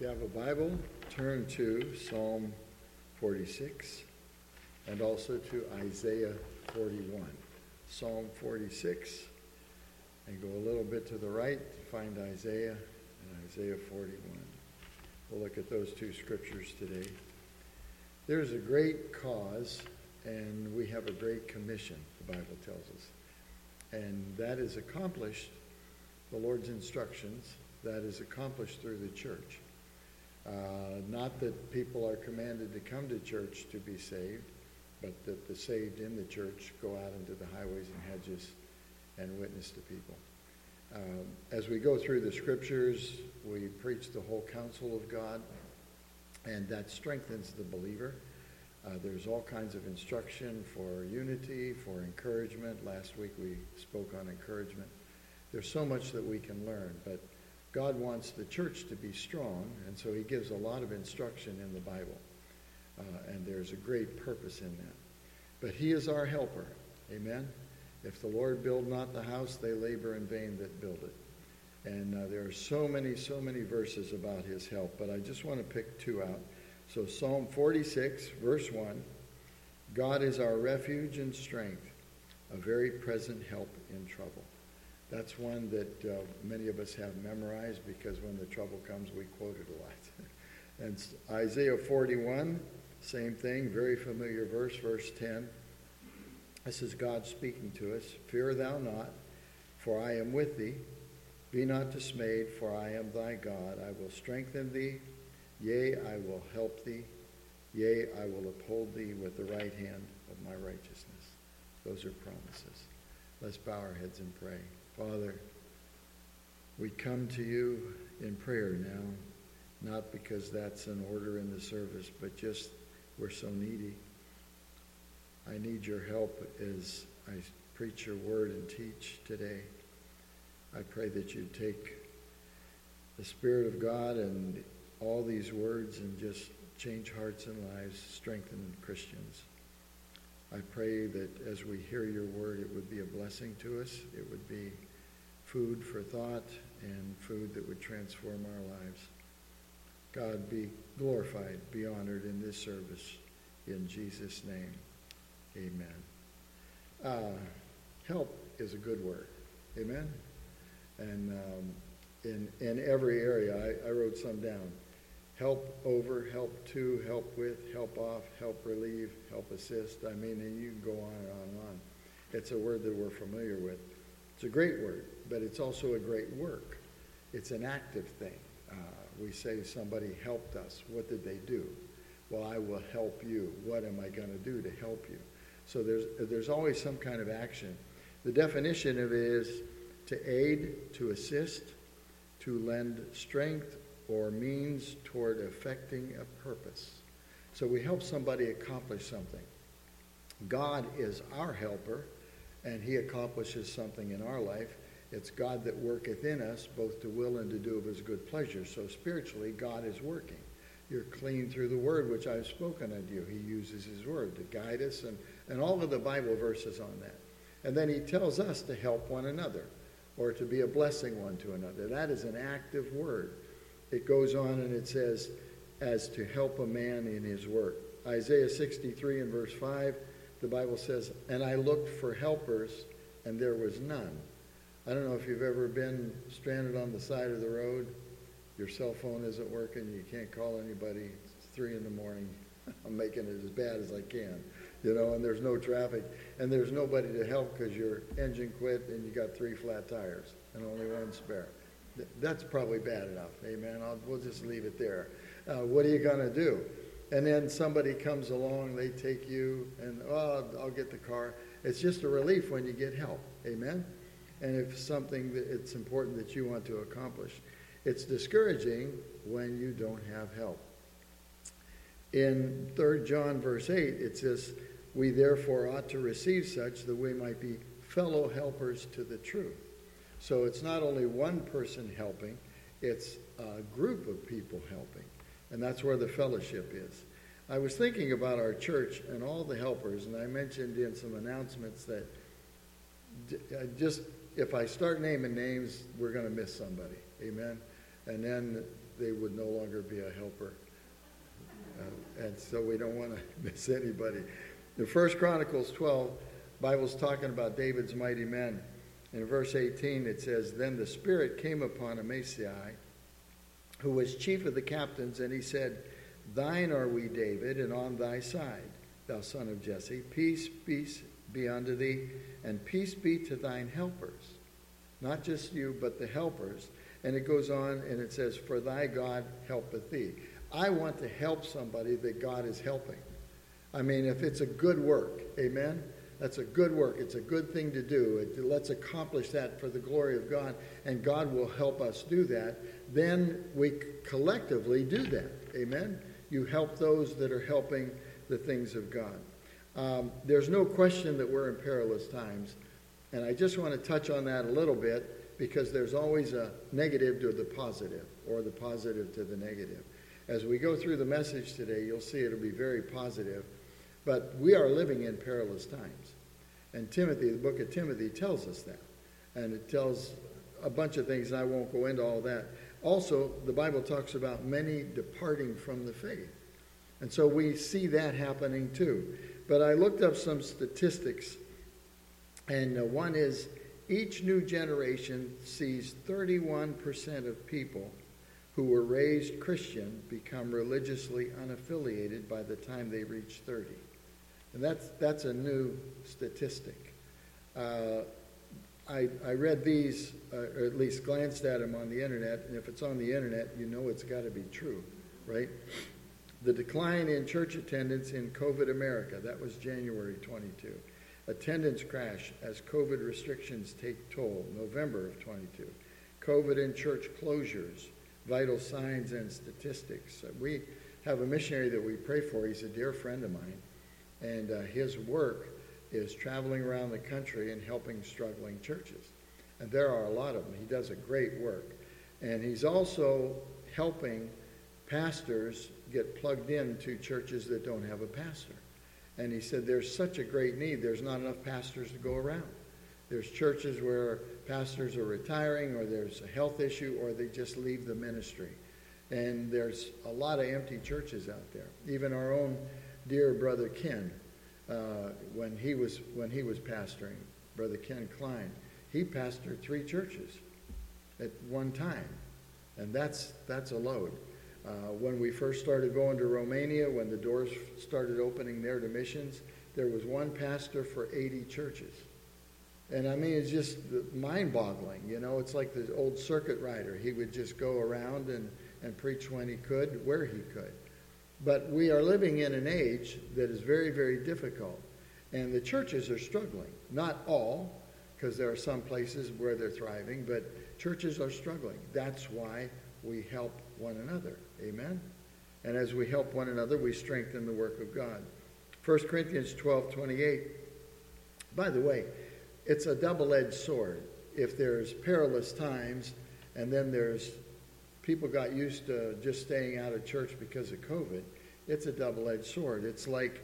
you have a Bible, turn to Psalm 46 and also to Isaiah 41. Psalm 46, and go a little bit to the right to find Isaiah and Isaiah 41. We'll look at those two scriptures today. There's a great cause, and we have a great commission, the Bible tells us. And that is accomplished, the Lord's instructions, that is accomplished through the church. Not that people are commanded to come to church to be saved, but that the saved in the church go out into the highways and hedges and witness to people. As we go through the scriptures, we preach the whole counsel of God, and that strengthens the believer. There's all kinds of instruction for unity, for encouragement. Last week we spoke on encouragement. There's so much that we can learn, but God wants the church to be strong, and so he gives a lot of instruction in the Bible. And there's a great purpose in that. But he is our helper. Amen? If the Lord build not the house, they labor in vain that build it. And there are so many verses about his help, but I just want to pick two out. So Psalm 46, verse 1, God is our refuge and strength, a very present help in trouble. That's one that many of us have memorized because when the trouble comes, we quote it a lot. And Isaiah 41, same thing, very familiar verse, verse 10. This is God speaking to us. Fear thou not, for I am with thee. Be not dismayed, for I am thy God. I will strengthen thee. Yea, I will help thee. Yea, I will uphold thee with the right hand of my righteousness. Those are promises. Let's bow our heads and pray. Father, we come to you in prayer now, not because that's an order in the service, but just we're so needy. I need your help as I preach your word and teach today. I pray that you take the Spirit of God and all these words and just change hearts and lives, strengthen Christians. I pray that as we hear your word, it would be a blessing to us. It would be food for thought and food that would transform our lives. God, be glorified, be honored in this service. In Jesus' name, amen. Help is a good word. Amen? And in every area, I wrote some down. Help over, help to, help with, help off, help relieve, help assist. I mean, and you can go on and on and on. It's a word that we're familiar with. It's a great word, but it's also a great work. It's an active thing. We say somebody helped us. What did they do? Well, I will help you. What am I going to do to help you? So there's always some kind of action. The definition of it is to aid, to assist, to lend strength or means toward effecting a purpose. So we help somebody accomplish something. God is our helper, and he accomplishes something in our life. It's God that worketh in us, both to will and to do of his good pleasure. So spiritually, God is working. You're clean through the word which I've spoken unto you. He uses his word to guide us, and all of the Bible verses on that. And then he tells us to help one another, or to be a blessing one to another. That is an active word. It goes on and it says, as to help a man in his work. Isaiah 63 and verse 5, the Bible says, and I looked for helpers, and there was none. I don't know if you've ever been stranded on the side of the road. Your cell phone isn't working. You can't call anybody. It's 3 in the morning. I'm making it as bad as I can, and there's no traffic. And there's nobody to help because your engine quit and you got 3 flat tires and only one spare. That's probably bad enough. Amen. We'll just leave it there. What are you going to do? And then somebody comes along, they take you, and, I'll get the car. It's just a relief when you get help. Amen. And if something that it's important that you want to accomplish, it's discouraging when you don't have help. In 3 John verse 8, it says, we therefore ought to receive such that we might be fellow helpers to the truth. So it's not only one person helping, it's a group of people helping. And that's where the fellowship is. I was thinking about our church and all the helpers, and I mentioned in some announcements that just if I start naming names, we're going to miss somebody. Amen. and then they would no longer be a helper. And so we don't want to miss anybody. The 1 Chronicles 12, Bible's talking about David's mighty men. In verse 18 it says, "Then the Spirit came upon Amasai, who was chief of the captains, and he said, Thine are we, David, and on thy side, thou son of Jesse. Peace, peace be unto thee, and peace be to thine helpers." Not just you, but the helpers. And it goes on and it says, "For thy God helpeth thee." I want to help somebody that God is helping. I mean, if it's a good work, amen? That's a good work. It's a good thing to do. Let's accomplish that for the glory of God, and God will help us do that. Then we collectively do that, amen? You help those that are helping the things of God. There's no question that we're in perilous times, and I just want to touch on that a little bit, because there's always a negative to the positive, or the positive to the negative. As we go through the message today, you'll see it'll be very positive. But we are living in perilous times. And Timothy, the book of Timothy, tells us that. And it tells a bunch of things, and I won't go into all that. Also, the Bible talks about many departing from the faith. And so we see that happening too. But I looked up some statistics, and one is each new generation sees 31% of people who were raised Christian become religiously unaffiliated by the time they reach 30. And that's a new statistic. I read these, or at least glanced at them on the internet, and if it's on the internet, you know it's got to be true, right? The decline in church attendance in COVID America, that was January 22. Attendance crash as COVID restrictions take toll, November of 22. COVID and church closures, vital signs and statistics. We have a missionary that we pray for. He's a dear friend of mine. And his work is traveling around the country and helping struggling churches. And there are a lot of them. He does a great work. And he's also helping pastors get plugged into churches that don't have a pastor. And he said there's such a great need. There's not enough pastors to go around. There's churches where pastors are retiring, or there's a health issue, or they just leave the ministry. And there's a lot of empty churches out there. Even our own dear brother Ken, when he was pastoring, Brother Ken Klein, he pastored 3 churches at one time, and that's a load. When we first started going to Romania, when the doors started opening there to missions, there was one pastor for 80 churches. And I mean, it's just mind-boggling, you know. It's like the old circuit rider. He would just go around and preach when he could, where he could. But we are living in an age that is very, very difficult. And the churches are struggling. Not all, because there are some places where they're thriving, but churches are struggling. That's why we help one another. Amen? And as we help one another, we strengthen the work of God. 1 Corinthians 12:28. By the way, it's a double-edged sword. If there's perilous times, and then there's people got used to just staying out of church because of COVID, it's a double-edged sword. It's like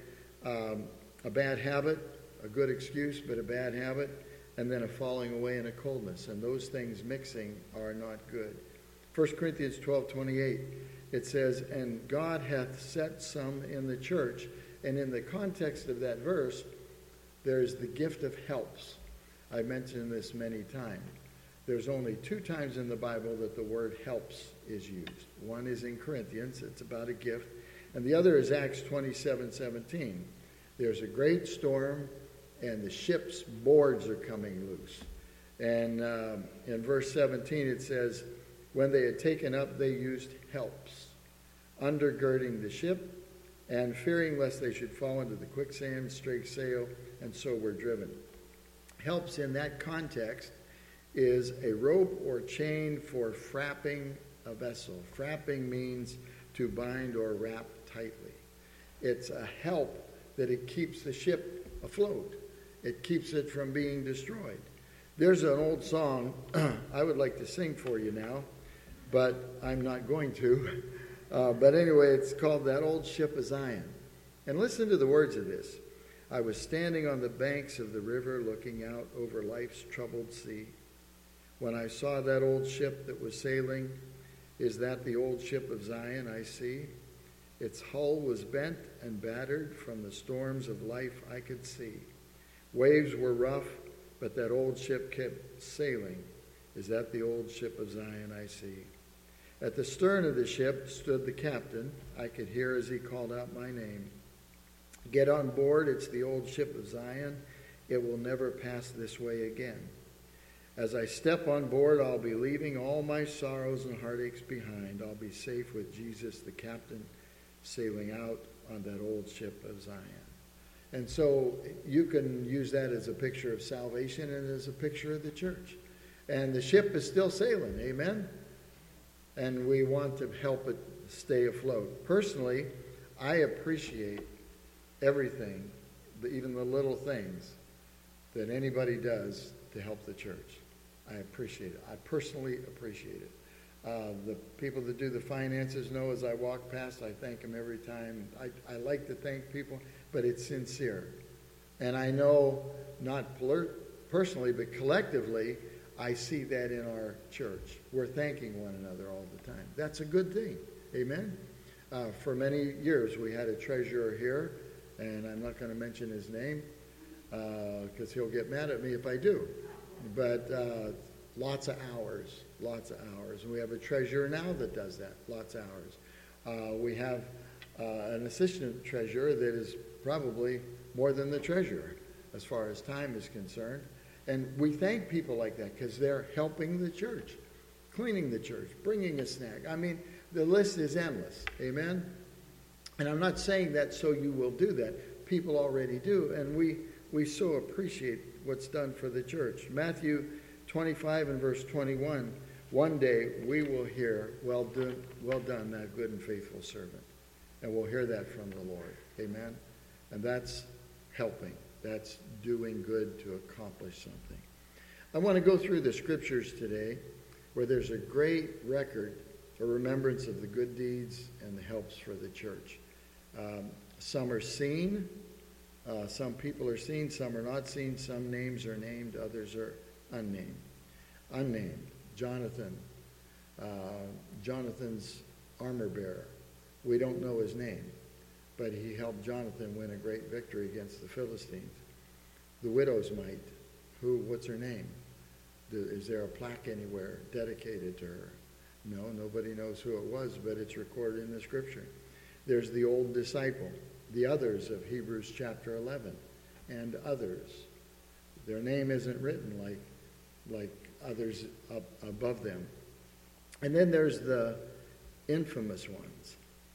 a bad habit, a good excuse, but a bad habit, and then a falling away and a coldness. And those things mixing are not good. 1 Corinthians 12:28, it says, "And God hath set some in the church." And in the context of that verse, there's the gift of helps. I mentioned this many times. There's only 2 times in the Bible that the word helps is used. One is in Corinthians, it's about a gift, and the other is Acts 27:17. There's a great storm, and the ship's boards are coming loose. And in verse 17 it says, "When they had taken up, they used helps, undergirding the ship, and fearing lest they should fall into the quicksand, strake sail, and so were driven." Helps in that context is a rope or chain for frapping a vessel. Frapping means to bind or wrap tightly. It's a help that it keeps the ship afloat. It keeps it from being destroyed. There's an old song I would like to sing for you now, but I'm not going to. But anyway, it's called "That Old Ship of Zion." And listen to the words of this. "I was standing on the banks of the river looking out over life's troubled sea, when I saw that old ship that was sailing, Is that the old ship of Zion I see? Its hull was bent and battered from the storms of life I could see. Waves were rough, but that old ship kept sailing. Is that the old ship of Zion I see? At the stern of the ship stood the captain. I could hear as he called out my name. Get on board, it's the old ship of Zion. It will never pass this way again. As I step on board, I'll be leaving all my sorrows and heartaches behind. I'll be safe with Jesus, the captain, sailing out on that old ship of Zion. And so you can use that as a picture of salvation and as a picture of the church. And the ship is still sailing, amen? And we want to help it stay afloat. Personally, I appreciate everything, even the little things that anybody does to help the church. I appreciate it. I personally appreciate it. The people that do the finances know as I walk past, I thank them every time. I like to thank people, but it's sincere. And I know, not personally, but collectively, I see that in our church. We're thanking one another all the time. That's a good thing. Amen? For many years, we had a treasurer here, and I'm not going to mention his name because he'll get mad at me if I do. But lots of hours. And we have a treasurer now that does that, lots of hours. We have an assistant treasurer that is probably more than the treasurer as far as time is concerned. And we thank people like that because they're helping the church, cleaning the church, bringing a snack. I mean, the list is endless. Amen? And I'm not saying that so you will do that. People already do. And we so appreciate what's done for the church. Matthew 25 and verse 21, one day we will hear, well done, that good and faithful servant. And we'll hear that from the Lord. Amen? And that's helping. That's doing good to accomplish something. I want to go through the scriptures today where there's a great record for remembrance of the good deeds and the helps for the church. Some are seen. Some people are seen. Some are not seen. Some names are named. Others are unnamed. Unnamed. Jonathan. Jonathan's armor bearer. We don't know his name, but he helped Jonathan win a great victory against the Philistines. The widow's mite. What's her name? Is there a plaque anywhere dedicated to her? No, nobody knows who it was, but it's recorded in the scripture. There's the old disciple, the others of Hebrews chapter 11, and others. Their name isn't written like others up above them. And then there's the infamous ones.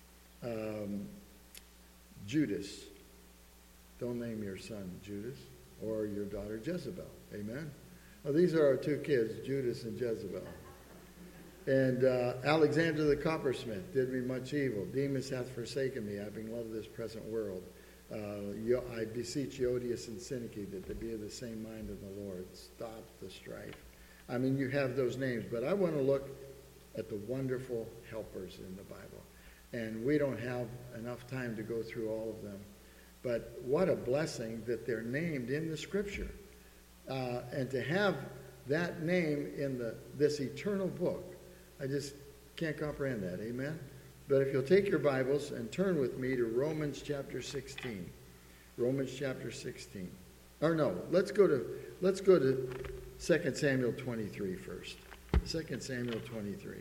Judas. Don't name your son Judas or your daughter Jezebel. Amen? Well, these are our two kids, Judas and Jezebel. And Alexander the coppersmith did me much evil. Demas hath forsaken me, having loved this present world. I beseech Odious and Syntyche that they be of the same mind of the Lord. Stop the strife. I mean, you have those names, but I want to look at the wonderful helpers in the Bible. And we don't have enough time to go through all of them. But what a blessing that they're named in the Scripture. And to have that name in this eternal book, I just can't comprehend that. Amen? But if you'll take your Bibles and turn with me to Romans chapter 16. Romans chapter 16. Or no, let's go to 2 Samuel 23 first. 2 Samuel 23.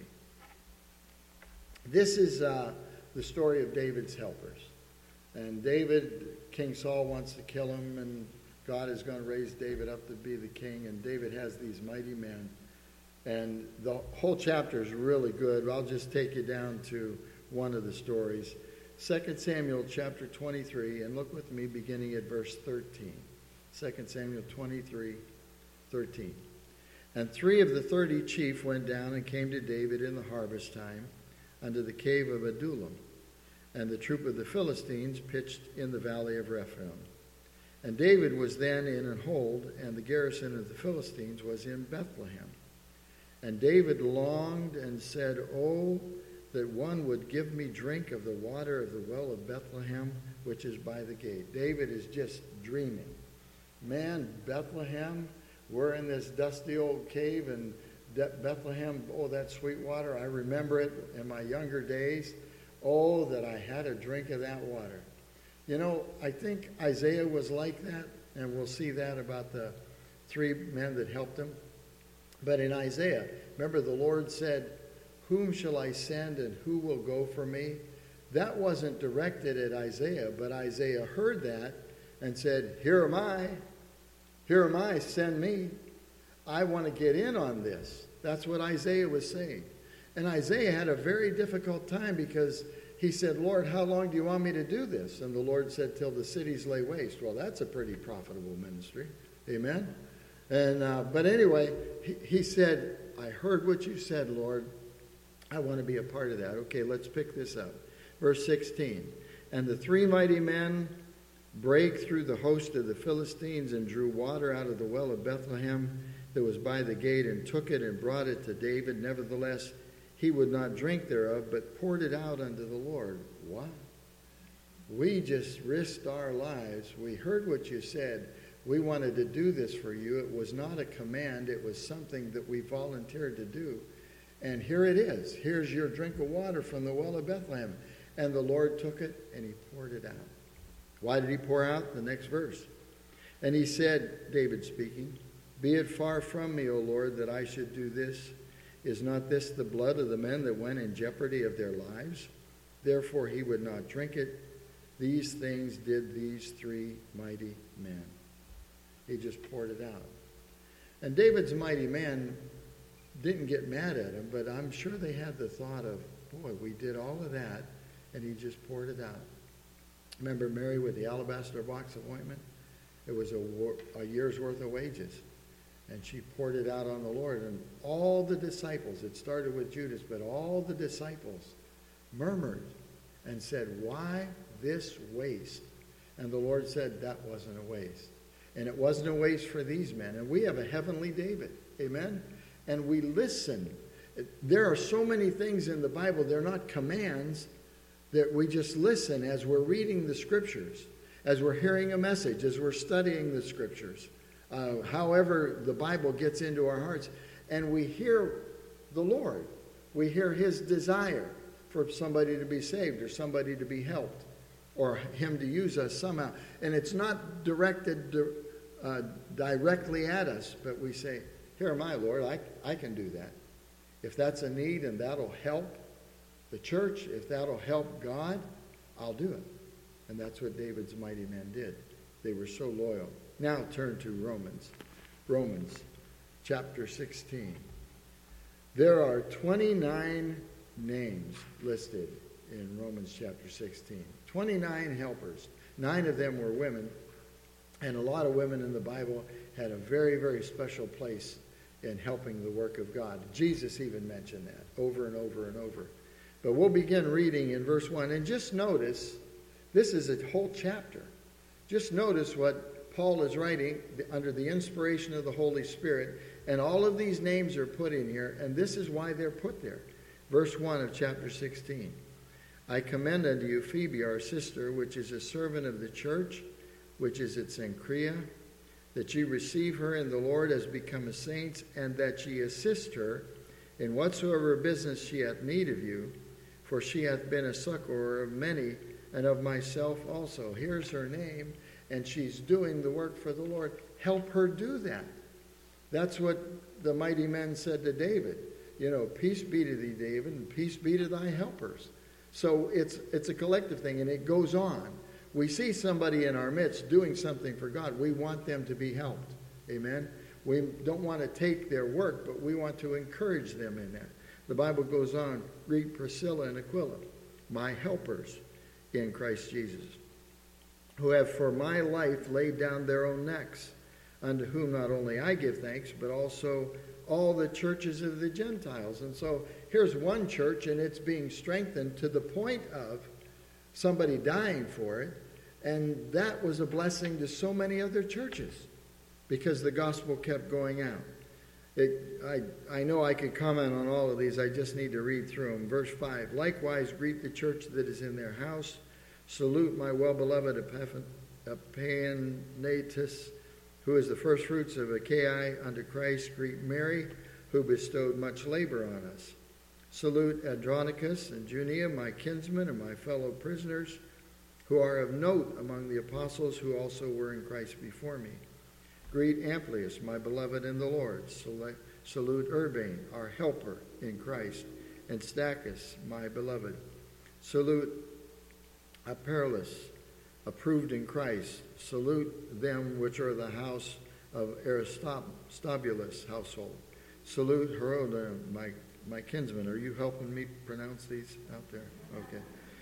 This is the story of David's helpers. And David, King Saul wants to kill him, and God is going to raise David up to be the king. And David has these mighty men. And the whole chapter is really good. I'll just take you down to one of the stories. 2 Samuel chapter 23, and look with me beginning at verse 13. 2 Samuel 23, 13. And 3 of the 30 chief went down and came to David in the harvest time unto the cave of Adullam. And the troop of the Philistines pitched in the valley of Rephaim. And David was then in an hold, and the garrison of the Philistines was in Bethlehem. And David longed and said, Oh, that one would give me drink of the water of the well of Bethlehem, which is by the gate. David is just dreaming. Man, Bethlehem, we're in this dusty old cave, and Bethlehem, oh, that sweet water, I remember it in my younger days. Oh, that I had a drink of that water. You know, I think Isaiah was like that, and we'll see that about the 3 men that helped him. But in Isaiah, remember the Lord said, "Whom shall I send and who will go for me?" That wasn't directed at Isaiah, but Isaiah heard that and said, "Here am I. Here am I, send me. I want to get in on this." That's what Isaiah was saying. And Isaiah had a very difficult time because he said, "Lord, how long do you want me to do this?" And the Lord said, "Till the cities lay waste." Well, that's a pretty profitable ministry. Amen? And but anyway, he said, "I heard what you said, Lord. I want to be a part of that." Okay, let's pick this up. Verse 16. "And the 3 mighty men brake through the host of the Philistines and drew water out of the well of Bethlehem that was by the gate and took it and brought it to David. Nevertheless, he would not drink thereof, but poured it out unto the Lord." What? We just risked our lives. We heard what you said. We wanted to do this for you. It was not a command. It was something that we volunteered to do. And here it is. Here's your drink of water from the well of Bethlehem. And the Lord took it and he poured it out. Why did he pour out? The next verse. "And he said," David speaking, "Be it far from me, O Lord, that I should do this. Is not this the blood of the men that went in jeopardy of their lives? Therefore he would not drink it. These things did these 3 mighty men." He just poured it out. And David's mighty men didn't get mad at him, but I'm sure they had the thought of, boy, we did all of that, and he just poured it out. Remember Mary with the alabaster box of ointment? It was a year's worth of wages. And she poured it out on the Lord. And all the disciples, it started with Judas, but all the disciples murmured and said, "Why this waste?" And the Lord said, that wasn't a waste. And it wasn't a waste for these men. And we have a heavenly David. Amen? And we listen. There are so many things in the Bible, they're not commands, that we just listen as we're reading the Scriptures, as we're hearing a message, as we're studying the Scriptures. However the Bible gets into our hearts, and we hear the Lord. We hear his desire for somebody to be saved or somebody to be helped or him to use us somehow. And it's not directed directly at us, but we say, "Here am I, Lord, I can do that." If that's a need and that'll help the church, if that'll help God, I'll do it. And that's what David's mighty men did. They were so loyal. Now turn to Romans chapter 16. There are 29 names listed in Romans chapter 16. 29 helpers. 9 of them were women. And a lot of women in the Bible had a very, very special place in helping the work of God. Jesus even mentioned that over and over and over. But we'll begin reading in verse 1. And just notice, this is a whole chapter. Just notice what Paul is writing under the inspiration of the Holy Spirit. And all of these names are put in here. And this is why they're put there. Verse 1 of chapter 16. "I commend unto you Phoebe, our sister, which is a servant of the church, which is at Cenchrea, that ye receive her in the Lord as become a saint, and that ye assist her in whatsoever business she hath need of you, for she hath been a succorer of many, and of myself also." Here's her name, and she's doing the work for the Lord. Help her do that. That's what the mighty men said to David. You know, "Peace be to thee, David, and peace be to thy helpers." So it's a collective thing, and it goes on. We see somebody in our midst doing something for God. We want them to be helped. Amen? We don't want to take their work, but we want to encourage them in that. The Bible goes on, "Greet Priscilla and Aquila, my helpers in Christ Jesus, who have for my life laid down their own necks, unto whom not only I give thanks, but also all the churches of the Gentiles." And so here's one church, and it's being strengthened to the point of somebody dying for it. And that was a blessing to so many other churches because the gospel kept going out. I know I could comment on all of these. I just need to read through them. Verse 5, "Likewise greet the church that is in their house. Salute my well-beloved Epaphratus, who is the first fruits of Achaia unto Christ. Greet Mary, who bestowed much labor on us. Salute Andronicus and Junia, my kinsmen and my fellow prisoners, who are of note among the apostles who also were in Christ before me. Greet Amplias, my beloved in the Lord. Salute Urbane, our helper in Christ, and Stachys, my beloved. Salute Apelles, approved in Christ. Salute them which are the house of Aristobulus' household. Salute Herodion, my kinsman. Are you helping me pronounce these out there? Okay.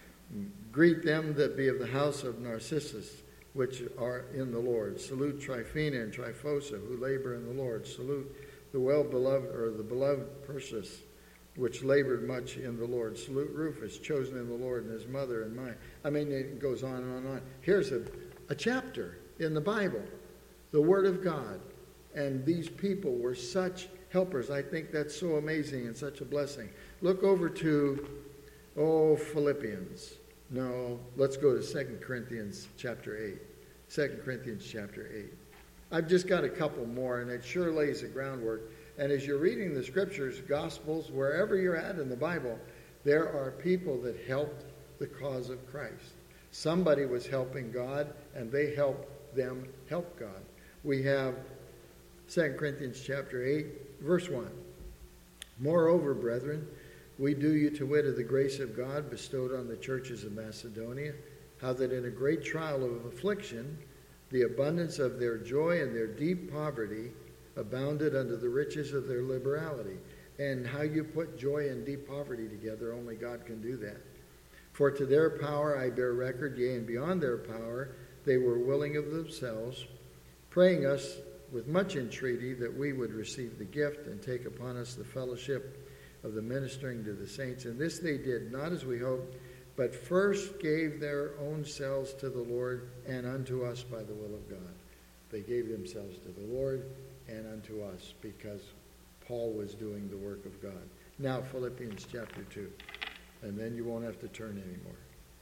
Greet them that be of the house of Narcissus, which are in the Lord. Salute Tryphena and Tryphosa, who labor in the Lord. Salute the well-beloved, or the beloved Persis, which labored much in the Lord. Salute Rufus, chosen in the Lord, and his mother and mine. I mean, it goes on and on and on. Here's a chapter in the Bible, the Word of God. And these people were such helpers. I think that's so amazing and such a blessing. Look over to, Philippians. No, let's go to 2 Corinthians chapter 8. 2 Corinthians chapter 8. I've just got a couple more, and it sure lays the groundwork. And as you're reading the scriptures, gospels, wherever you're at in the Bible, there are people that helped the cause of Christ. Somebody was helping God, and they helped them help God. We have 2 Corinthians chapter 8, verse 1. Moreover, brethren, we do you to wit of the grace of God bestowed on the churches of Macedonia, how that in a great trial of affliction, the abundance of their joy and their deep poverty abounded unto the riches of their liberality. And how you put joy and deep poverty together, only God can do that. For to their power I bear record, yea, and beyond their power, they were willing of themselves, praying us with much entreaty that we would receive the gift and take upon us the fellowship of the ministering to the saints. And this they did, not as we hoped, but first gave their own selves to the Lord and unto us by the will of God. They gave themselves to the Lord and unto us because Paul was doing the work of God. Now, Philippians chapter 2. And then you won't have to turn anymore.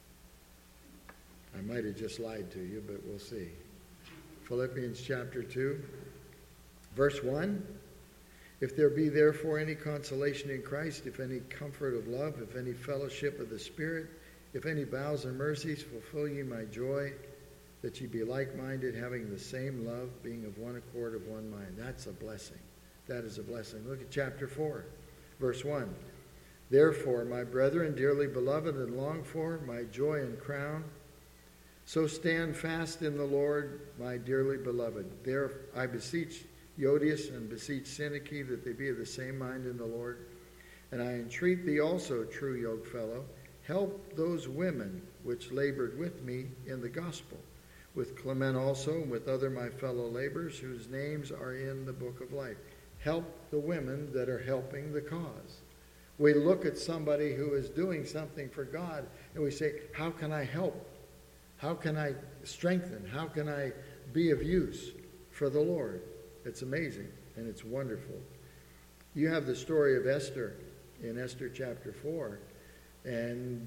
I might have just lied to you, but we'll see. Philippians chapter 2, verse 1. If there be therefore any consolation in Christ, if any comfort of love, if any fellowship of the Spirit, if any vows and mercies, fulfill ye my joy, that ye be like-minded, having the same love, being of one accord, of one mind. That's a blessing. That is a blessing. Look at chapter 4, verse 1. Therefore, my brethren, dearly beloved and longed for, my joy and crown, so stand fast in the Lord, my dearly beloved. There I beseech Euodias and beseech Syntyche that they be of the same mind in the Lord. And I entreat thee also, true yokefellow, help those women which labored with me in the gospel, with Clement also, and with other my fellow laborers, whose names are in the book of life. Help the women that are helping the cause. We look at somebody who is doing something for God, and we say, how can I help? How can I strengthen? How can I be of use for the Lord? It's amazing, and it's wonderful. You have the story of Esther in Esther chapter 4, and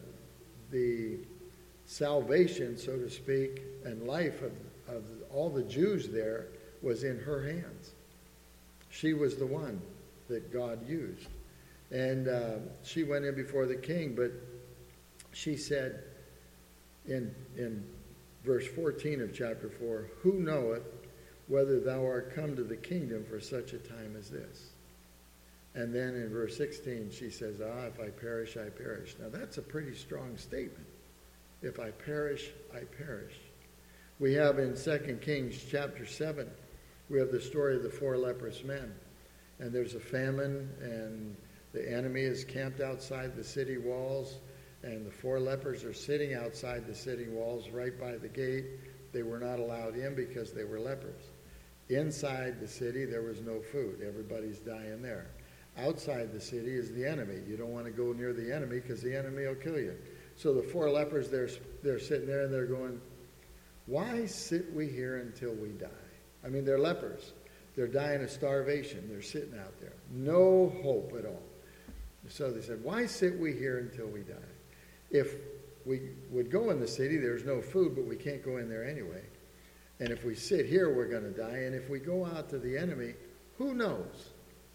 the salvation, so to speak, and life of all the Jews there was in her hands. She was the one that God used. And she went in before the king, but she said in verse 14 of chapter 4, who knoweth whether thou art come to the kingdom for such a time as this? And then in verse 16 she says, if I perish, I perish. Now that's a pretty strong statement. If I perish, I perish. We have in 2 Kings chapter 7, we have the story of the 4 leprous men. And there's a famine, and the enemy is camped outside the city walls, and the 4 lepers are sitting outside the city walls right by the gate. They were not allowed in because they were lepers. Inside the city, there was no food. Everybody's dying there. Outside the city is the enemy. You don't want to go near the enemy because the enemy will kill you. So the 4 lepers, they're sitting there and they're going, why sit we here until we die? I mean, they're lepers. They're dying of starvation. They're sitting out there. No hope at all. So they said, why sit we here until we die? If we would go in the city, there's no food, but we can't go in there anyway. And if we sit here, we're going to die. And if we go out to the enemy, who knows?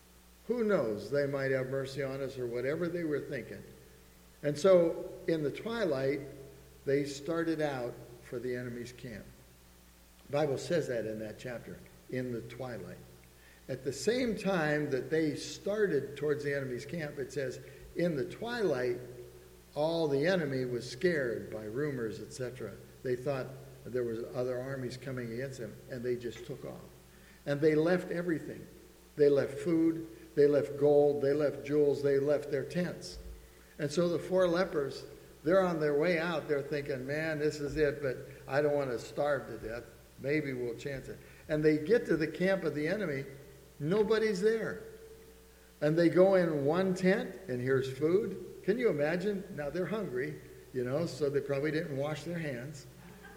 Who knows? They might have mercy on us or whatever they were thinking. And so in the twilight, they started out for the enemy's camp. The Bible says that in that chapter, in the twilight. At the same time that they started towards the enemy's camp, it says, in the twilight, all the enemy was scared by rumors, etc. They thought there was other armies coming against them, and they just took off. And they left everything. They left food, they left gold, they left jewels, they left their tents. And so the 4 lepers, they're on their way out. They're thinking, man, this is it, but I don't want to starve to death. Maybe we'll chance it. And they get to the camp of the enemy. Nobody's there. And they go in one tent, and here's food. Can you imagine? Now, they're hungry, so they probably didn't wash their hands,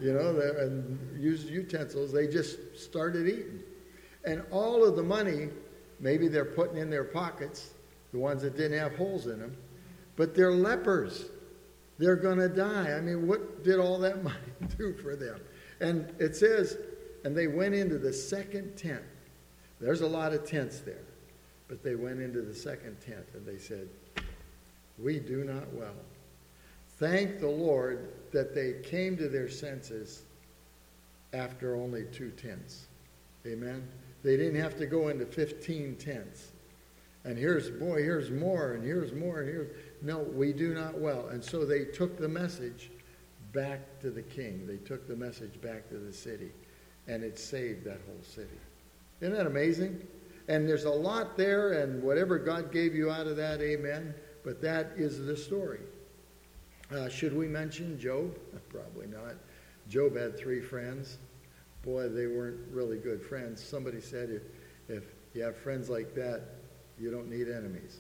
and use utensils. They just started eating. And all of the money, maybe they're putting in their pockets, the ones that didn't have holes in them, but they're lepers. They're going to die. I mean, what did all that money do for them? And it says, and they went into the second tent. There's a lot of tents there. But they went into the second tent and they said, we do not well. Thank the Lord that they came to their senses after only 2 tents. Amen? They didn't have to go into 15 tents. And here's more, and here's more, and here's... No, we do not well. And so they took the message back to the king. They took the message back to the city. And it saved that whole city. Isn't that amazing? And there's a lot there, and whatever God gave you out of that, amen. But that is the story. Should we mention Job? Probably not. Job had 3 friends. Boy, they weren't really good friends. Somebody said if you have friends like that, you don't need enemies,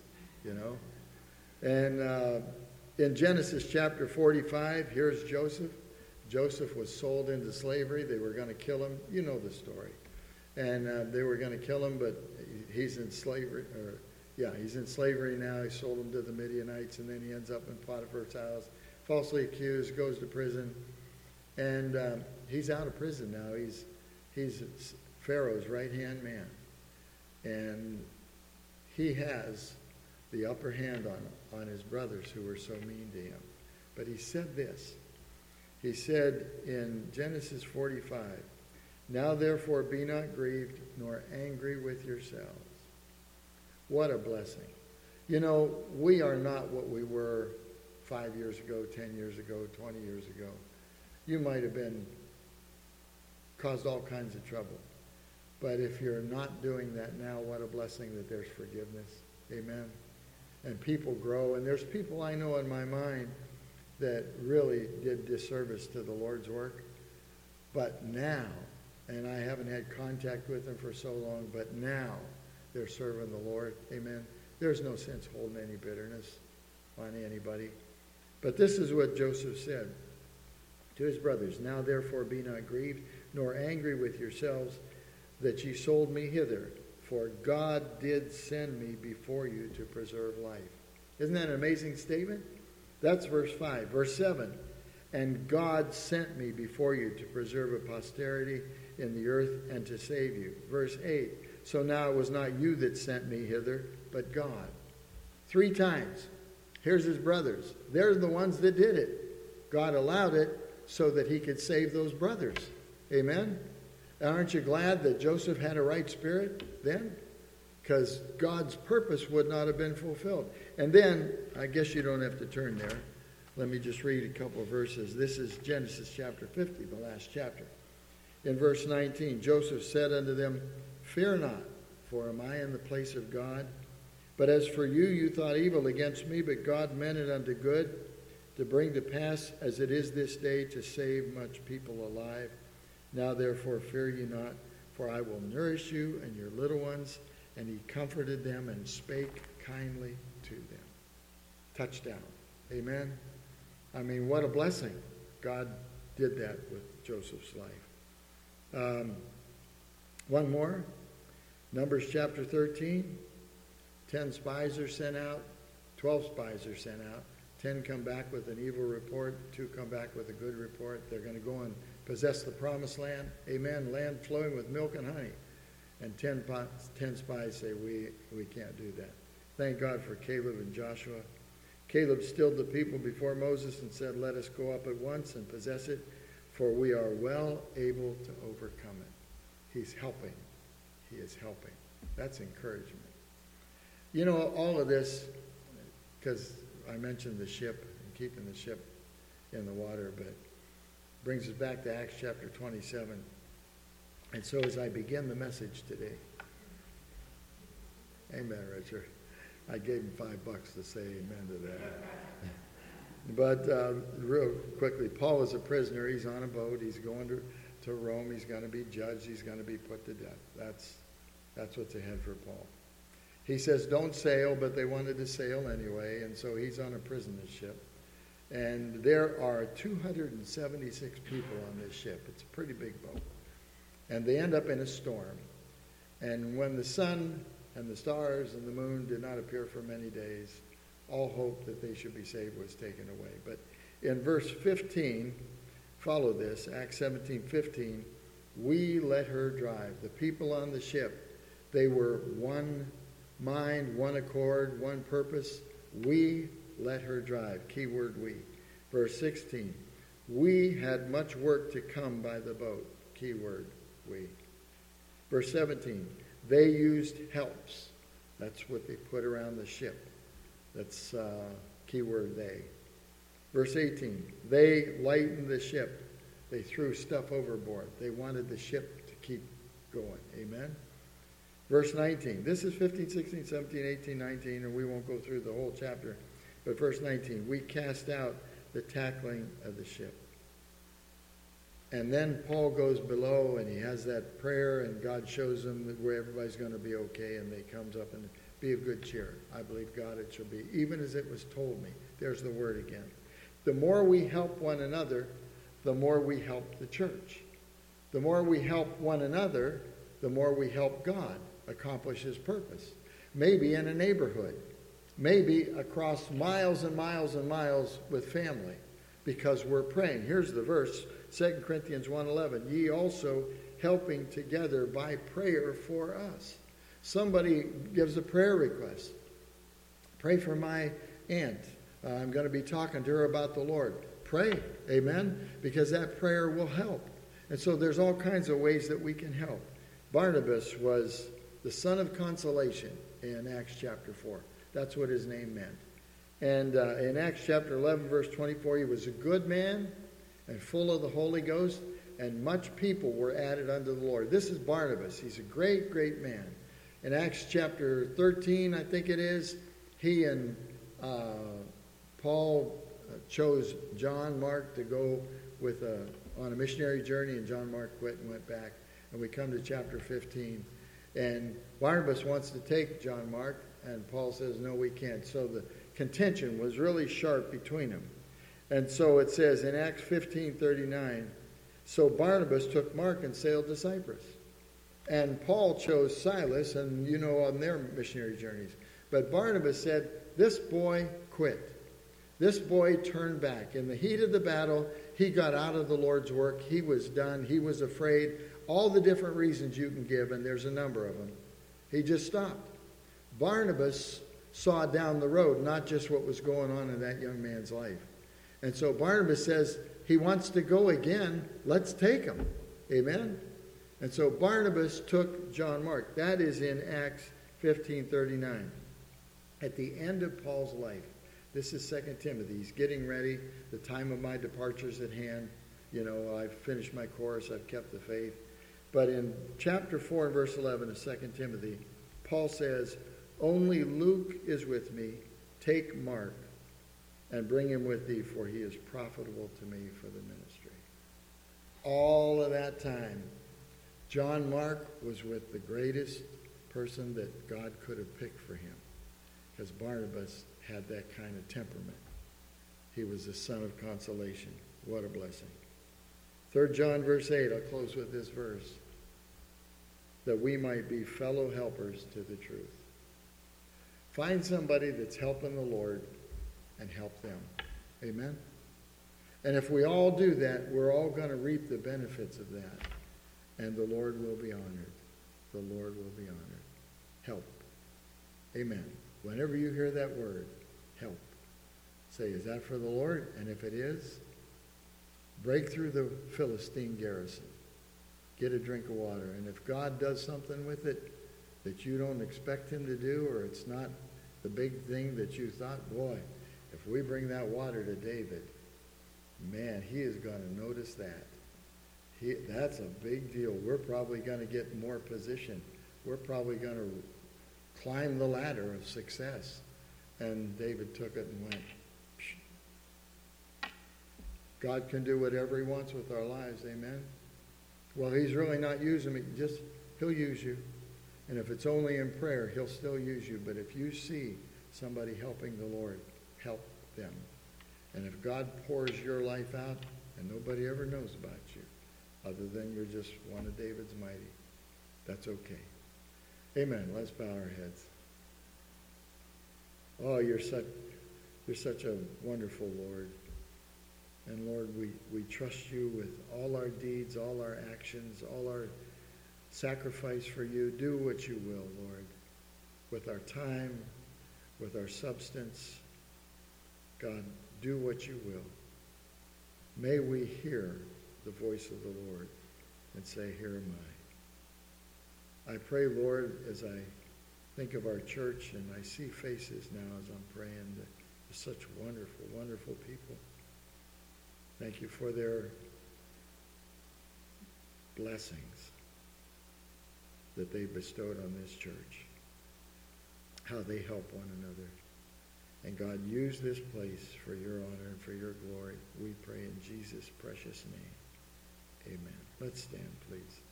And in Genesis chapter 45, here's Joseph. Joseph was sold into slavery. They were going to kill him. You know the story. And they were going to kill him, but he's in slavery. He's in slavery now. He sold him to the Midianites, and then he ends up in Potiphar's house, falsely accused, goes to prison. And he's out of prison now. He's Pharaoh's right-hand man. And he has the upper hand on his brothers who were so mean to him. But he said this. He said in Genesis 45, now therefore be not grieved nor angry with yourselves. What a blessing. We are not what we were 5 years ago, 10 years ago, 20 years ago. You might have caused all kinds of trouble. But if you're not doing that now, what a blessing that there's forgiveness. Amen. And people grow. And there's people I know in my mind that really did disservice to the Lord's work. But now, and I haven't had contact with them for so long, but now they're serving the Lord. Amen. There's no sense holding any bitterness on anybody. But this is what Joseph said to his brothers. Now therefore be not grieved, nor angry with yourselves, that ye sold me hither. For God did send me before you to preserve life. Isn't that an amazing statement? That's verse 5. Verse 7. And God sent me before you to preserve a posterity in the earth and to save you. Verse 8. So now it was not you that sent me hither, but God. 3 times. Here's his brothers. They're the ones that did it. God allowed it so that he could save those brothers. Amen? Aren't you glad that Joseph had a right spirit then? Because God's purpose would not have been fulfilled. And then, I guess you don't have to turn there. Let me just read a couple of verses. This is Genesis chapter 50, the last chapter. In verse 19, Joseph said unto them, fear not, for am I in the place of God? But as for you, you thought evil against me, but God meant it unto good, to bring to pass as it is this day, to save much people alive. Now therefore fear ye not, for I will nourish you and your little ones. And he comforted them and spake kindly to them. Touchdown. Amen. I mean, what a blessing. God did that with Joseph's life. One more. Numbers chapter 13. 10 spies are sent out. 12 spies are sent out. 10 come back with an evil report. 2 come back with a good report. They're going to go and possess the promised land. Amen. Land flowing with milk and honey. And 10 spies say, we can't do that. Thank God for Caleb and Joshua. Caleb stilled the people before Moses and said, let us go up at once and possess it, for we are well able to overcome it. He's helping. He is helping. That's encouragement. You know, all of this, because I mentioned the ship and keeping the ship in the water, but brings us back to Acts chapter 27. And so as I begin the message today, amen, Richard. I gave him $5 to say amen to that. But real quickly, Paul is a prisoner. He's on a boat. He's going to Rome. He's going to be judged. He's going to be put to death. That's what's ahead for Paul. He says, don't sail, but they wanted to sail anyway, and so he's on a prisoner ship. And there are 276 people on this ship. It's a pretty big boat. And they end up in a storm. And when the sun and the stars and the moon did not appear for many days, all hope that they should be saved was taken away. But in verse 15, follow this, Acts 17:15, we let her drive. The people on the ship, they were one mind, one accord, one purpose. We let her drive. Key word we. Verse 16, we had much work to come by the boat. Key word we. Verse 17, they used helps. That's what they put around the ship. That's keyword they. Verse 18, they lightened the ship. They threw stuff overboard. They wanted the ship to keep going. Amen? Verse 19, this is 15, 16, 17, 18, 19, and we won't go through the whole chapter. But verse 19, we cast out the tackling of the ship. And then Paul goes below and he has that prayer and God shows him that where everybody's going to be okay, and they comes up and be of good cheer. I believe God it shall be, even as it was told me. There's the word again. The more we help one another, the more we help the church. The more we help one another, the more we help God accomplish his purpose. Maybe in a neighborhood. Maybe across miles and miles and miles with family, because we're praying. Here's the verse, 2 Corinthians 1:11. Ye also helping together by prayer for us. Somebody gives a prayer request. Pray for my aunt. I'm going to be talking to her about the Lord. Pray, amen, because that prayer will help. And so there's all kinds of ways that we can help. Barnabas was the son of consolation in Acts chapter 4. That's what his name meant. And in Acts chapter 11, verse 24, he was a good man and full of the Holy Ghost, and much people were added unto the Lord. This is Barnabas. He's a great, great man. In Acts chapter 13, I think it is, he and Paul chose John Mark to go with on a missionary journey, and John Mark quit and went back. And we come to chapter 15. And Barnabas wants to take John Mark, and Paul says, no, we can't. So the contention was really sharp between them. And so it says in Acts 15:39, so Barnabas took Mark and sailed to Cyprus. And Paul chose Silas, and you know, on their missionary journeys. But Barnabas said, this boy quit. This boy turned back. In the heat of the battle, he got out of the Lord's work. He was done. He was afraid. All the different reasons you can give, and there's a number of them. He just stopped. Barnabas saw down the road, not just what was going on in that young man's life. And so Barnabas says, he wants to go again. Let's take him. Amen? And so Barnabas took John Mark. That is in Acts 15:39. At the end of Paul's life, this is 2 Timothy. He's getting ready. The time of my departure is at hand. You know, I've finished my course. I've kept the faith. But in chapter 4 and verse 11 of 2 Timothy, Paul says, only Luke is with me. Take Mark and bring him with thee, for he is profitable to me for the ministry. All of that time, John Mark was with the greatest person that God could have picked for him, because Barnabas had that kind of temperament. He was the son of consolation. What a blessing. 3 John verse 8, I'll close with this verse. That we might be fellow helpers to the truth. Find somebody that's helping the Lord and help them. Amen? And if we all do that, we're all going to reap the benefits of that. And the Lord will be honored. the Lord will be honored. Help. Amen. Whenever you hear that word, help, say, is that for the Lord? And if it is, break through the Philistine garrison. Get a drink of water. And if God does something with it that you don't expect him to do, or it's not the big thing that you thought, boy, if we bring that water to David, man, he is going to notice that. That's a big deal. We're probably going to get more position. We're probably going to climb the ladder of success. And David took it and went, psh. God can do whatever he wants with our lives, amen? Well, he's really not using me. He'll use you. And if it's only in prayer, he'll still use you. But if you see somebody helping the Lord, help them. And if God pours your life out, and nobody ever knows about you, other than you're just one of David's mighty, that's okay. Amen. Let's bow our heads. Oh, you're such a wonderful Lord. And Lord, we trust you with all our deeds, all our actions, all our sacrifice for you. Do what you will, Lord, with our time, with our substance. God, do what you will. May we hear the voice of the Lord and say, here am I. I pray, Lord, as I think of our church and I see faces now as I'm praying, that they're such wonderful, wonderful people. Thank you for their blessings that they bestowed on this church, how they help one another. And God, use this place for your honor and for your glory. We pray in Jesus' precious name. Amen. Let's stand, please.